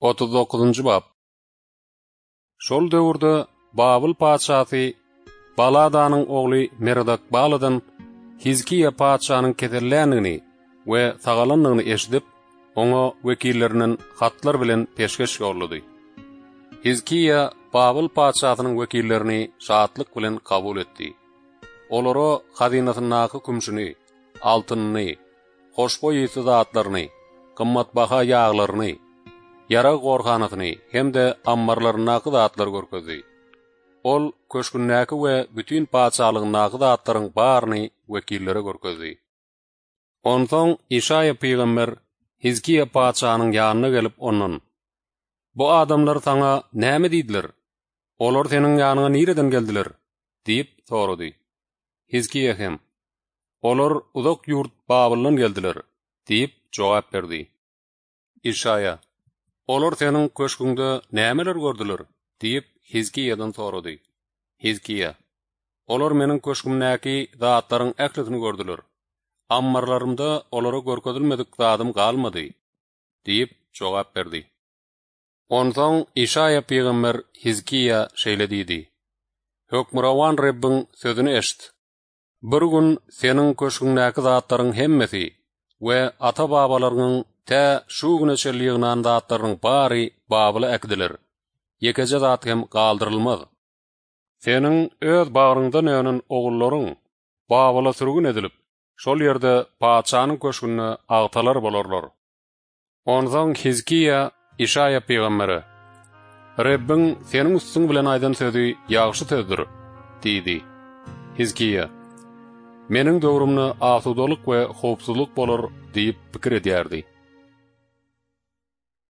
39-njy bab. Şol döwürde Babil paçasy Baladanyň ogly Merdakbaladan Hizkiya paçanyň keterlänigini we sagalanlygyny eşidip, oňa wekilleriniň hatlar bilen peşkeş ýolludy. Hizkiya Babil paçasynyň wekillerini şatlyk bilen kabul etdi. Olary hazinasynyňky kümşüni, altyny, hoşboý zatlaryny, gymmatbaha ýağlaryny, yara gorganasyny hemde ammarlarynyňky zatlar görkezdi. Ol köşkünnäki we bütün paçalygynyňky zatlaryň baryny wekillere görkezdi. Onsoň İşaya peýgamber Hizkiya paçanyň ýanyna gelip onuň: "Bu adamlar saňa näme diýdiler? Olar seniň ýanyňa nireden geldiler?" diýip sorady. Hizkiya hem: "Olar uzak ýurt Babildan geldiler" diýip jogap berdi. İşaya: "Olar seniň köşküňde nämeler gördüler?" diýip Hizkiyadan sorady. Hizkiya: "Olar meniň köşkümdäki zatlaryň äklitini gördüler. Ammarlarymda olara görkezilmedik zadym galmady" diýip jogap berdi. Onsoň İşaya peýgamber Hizkiya şeýle diýdi: "Hökmürawan Rabbiň sözüni eşit. Bir gün seniň köşküňdäki zatlaryň hemmesi we ata-babalaryň tä şu güne şerliýinden zatlaryň bary Babila äkdiler. Ýekeje zat hem galdyrylmaz. Seniň öz bagyňdan öňen ogullaryň Babila sürgün edilip, şol ýerde paçanyň köşküne agtalar bolarlar." Onsoň Hizkiya İşaya peýgambere: "Rabbiň seniň üstüň bilen aýdan sözi ýagşy sözdür" diýdi. Hizkiya: "Meniň döwrümde asudalyk we howpsuzlyk bolar" diýip pikir edýärdi.